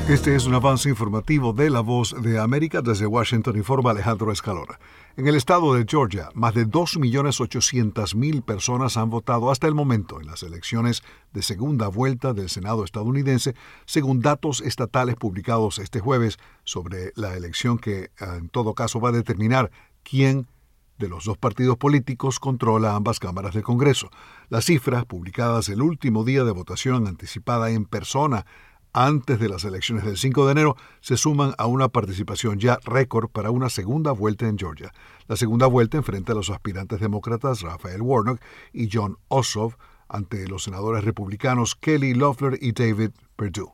Este es un avance informativo de La Voz de América. Desde Washington informa Alejandro Escalona. En el estado de Georgia, más de 2.800.000 personas han votado hasta el momento en las elecciones de segunda vuelta del Senado estadounidense, según datos estatales publicados este jueves sobre la elección que, en todo caso, va a determinar quién de los dos partidos políticos controla ambas cámaras del Congreso. Las cifras, publicadas el último día de votación anticipada en persona antes de las elecciones del 5 de enero, se suman a una participación ya récord para una segunda vuelta en Georgia. La segunda vuelta enfrenta a los aspirantes demócratas Raphael Warnock y Jon Ossoff ante los senadores republicanos Kelly Loeffler y David Perdue.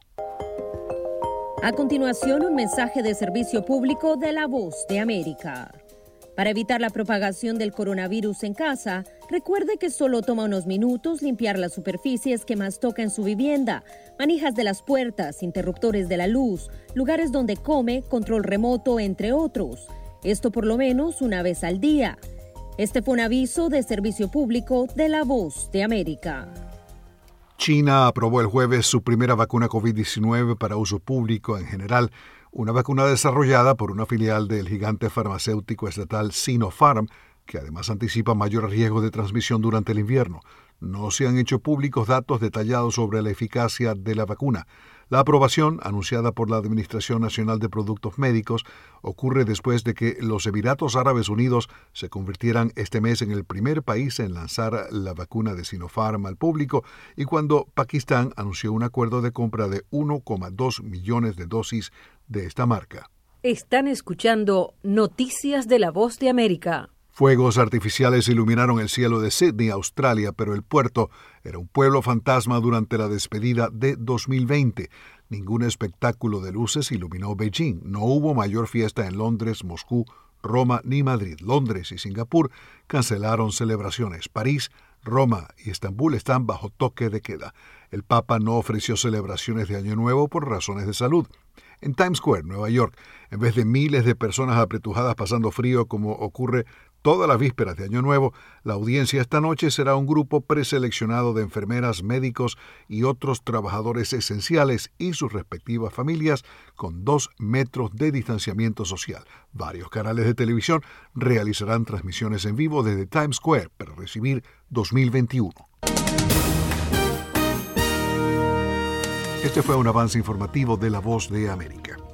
A continuación, un mensaje de servicio público de La Voz de América. Para evitar la propagación del coronavirus en casa, recuerde que solo toma unos minutos limpiar las superficies que más toca en su vivienda, manijas de las puertas, interruptores de la luz, lugares donde come, control remoto, entre otros. Esto por lo menos una vez al día. Este fue un aviso de servicio público de La Voz de América. China aprobó el jueves su primera vacuna COVID-19 para uso público en general, una vacuna desarrollada por una filial del gigante farmacéutico estatal Sinopharm, que además anticipa mayor riesgo de transmisión durante el invierno. No se han hecho públicos datos detallados sobre la eficacia de la vacuna. La aprobación, anunciada por la Administración Nacional de Productos Médicos, ocurre después de que los Emiratos Árabes Unidos se convirtieran este mes en el primer país en lanzar la vacuna de Sinopharm al público y cuando Pakistán anunció un acuerdo de compra de 1,2 millones de dosis de esta marca. Están escuchando Noticias de La Voz de América. Fuegos artificiales iluminaron el cielo de Sydney, Australia, pero el puerto era un pueblo fantasma durante la despedida de 2020. Ningún espectáculo de luces iluminó Beijing. No hubo mayor fiesta en Londres, Moscú, Roma ni Madrid. Londres y Singapur cancelaron celebraciones. París, Roma y Estambul están bajo toque de queda. El Papa no ofreció celebraciones de Año Nuevo por razones de salud. En Times Square, Nueva York, en vez de miles de personas apretujadas pasando frío como ocurre todas las vísperas de Año Nuevo, la audiencia esta noche será un grupo preseleccionado de enfermeras, médicos y otros trabajadores esenciales y sus respectivas familias con 2 metros de distanciamiento social. Varios canales de televisión realizarán transmisiones en vivo desde Times Square para recibir 2021. Este fue un avance informativo de La Voz de América.